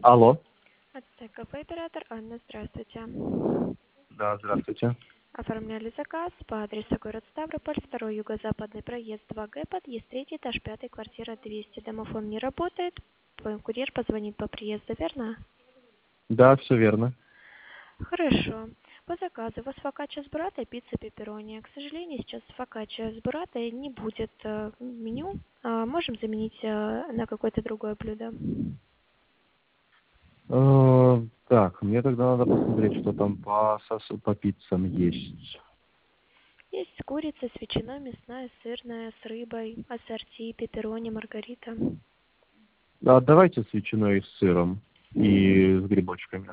Алло. Ацтек кафе оператор Анна, здравствуйте. Да, здравствуйте. Оформляли заказ по адресу город Ставрополь, 2 юго-западный проезд 2Г, подъезд 3, этаж 5, квартира 200. Домофон не работает, курьер позвонит по приезду, верно? Да, все верно. Хорошо. По заказу у вас фокаччо с бурратой, пицца пепперони. К сожалению, сейчас фокаччо с бурратой не будет в меню. Можем заменить на какое-то другое блюдо. Так, мне тогда надо посмотреть, что там по пиццам есть. Есть курица с ветчиной, мясная, сырная, с рыбой, ассорти, пепперони, маргарита. Давайте с ветчиной и с сыром и с грибочками.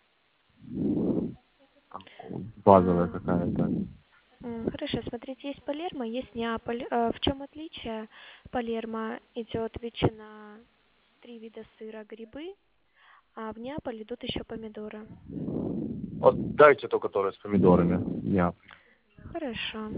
Там, базовая А, какая-то. Хорошо, смотрите, есть Палермо, есть Неаполь. В чем отличие? Палермо идет ветчина, 3 вида сыра, грибы, а в Неаполь идут еще помидоры. Вот дайте ту, которая с помидорами. Неаполь. Хорошо.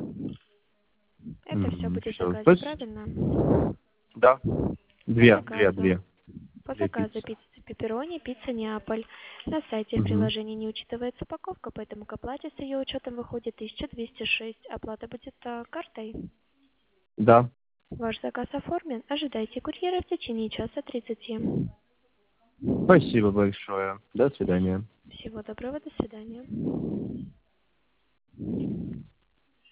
Это все будет в Все. заказе, правильно? Да. По Две, две, заказу. две. По Две заказу пиццы. пицца пепперони, пицца Неаполь. На сайте в Мгм. приложении не учитывается упаковка, поэтому к оплате с ее учетом выходит 1206. Оплата будет картой. Да. Ваш заказ оформлен. Ожидайте курьера в течение часа 30. Спасибо большое. До свидания. Всего доброго, до свидания.